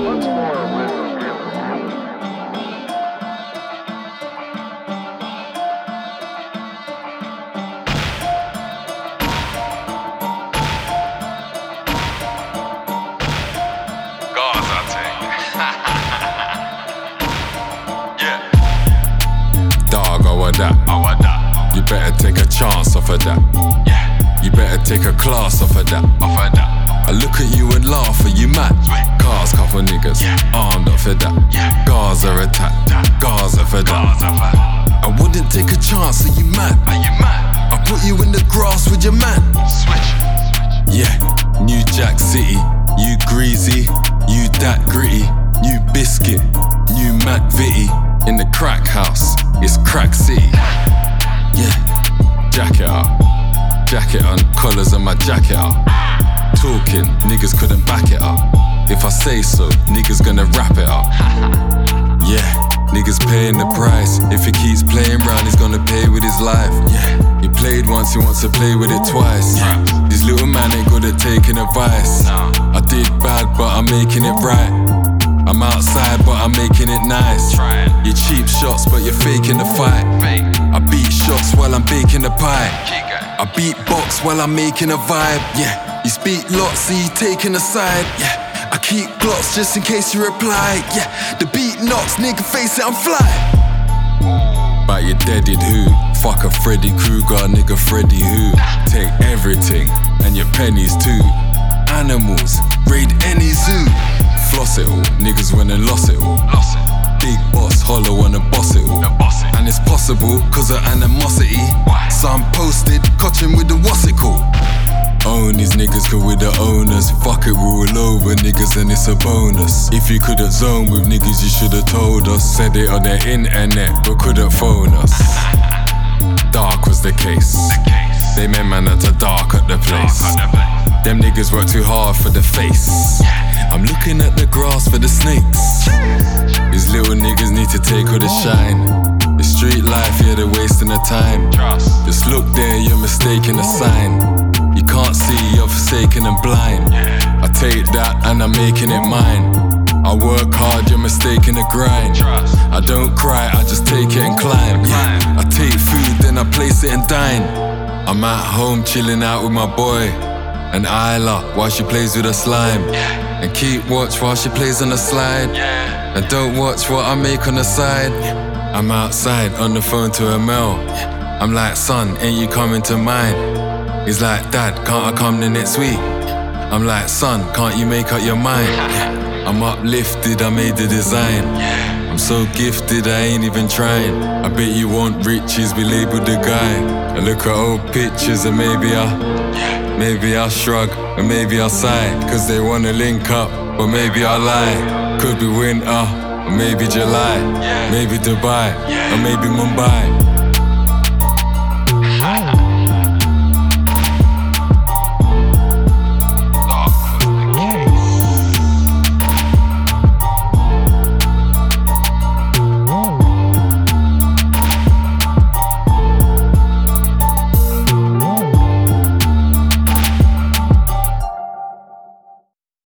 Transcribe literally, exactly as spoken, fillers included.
That. Oh, that. You better take a chance off of that. Yeah. You better take a class off of that. Off of that. I look at you and laugh, are you mad? Sweet. Cars, couple niggas, yeah. Armed up for that. Yeah. Gaza attack, Gaza for that. I wouldn't take a chance, are you mad? Are you mad? I put you in the grass with your man. Switch. Yeah. New Jack City, you greasy, you that gritty, new biscuit, new Mac Vitty. In the crack house, it's crack city. Yeah, jacket up, jacket on, collars on my jacket up. Talking, niggas couldn't back it up. If I say so, niggas gonna wrap it up. Yeah, niggas paying the price. If he keeps playing round, he's gonna pay with his life. Yeah, he played once, he wants to play with it twice. This little man ain't good at taking advice. I did bad, but I'm making it right. I'm outside, but I'm making it nice. You cheap shots, but you're faking the fight. I beat shots while I'm baking the pie. I beat box while I'm making a vibe. Yeah, you speak lots, so you taking a side. Yeah, I keep glocks just in case you reply. Yeah, the beat knocks, nigga face it, I'm fly. But you deaded who? Fuck a Freddy Krueger, nigga Freddy who? Take everything, and your pennies too. Animals, raid any zoo. Floss it all, niggas went and lost it all. Lost it. Big boss, hollow wanna boss it all. Boss it. And it's possible, cause of animosity. Why? So I'm posted, cotching with the what's it called? Own these niggas, cause we're the owners. Fuck it, we're all over niggas and it's a bonus. If you couldn't zone with niggas, you should've told us. Said it on the internet, but couldn't phone us. Dark was the case. The case. They meant man to dark at the place. Dark at the place. Them niggas work too hard for the face. I'm looking at the grass for the snakes. These little niggas need to take all the shine. The street life, yeah, they're wasting the time. Just look there, you're mistaking the sign. You can't see, you're forsaken and blind. I take that and I'm making it mine. I work hard, you're mistaking the grind. I don't cry, I just take it and climb. Yeah. I take food, then I place it and dine. I'm at home chilling out with my boy and Isla while she plays with her slime. And keep watch while she plays on the slide. And don't watch what I make on the side. I'm outside on the phone to Amel. I'm like, son, ain't you coming to mine? He's like, dad, can't I come the next week? I'm like, son, can't you make up your mind? I'm uplifted, I made the design. I'm so gifted, I ain't even trying. I bet you want riches, we labeled the guy. I look at old pictures and maybe I Maybe I'll shrug, and maybe I'll sigh. Cause they wanna link up, but maybe I'll lie. Could be winter, or maybe July. Maybe Dubai, or maybe Mumbai.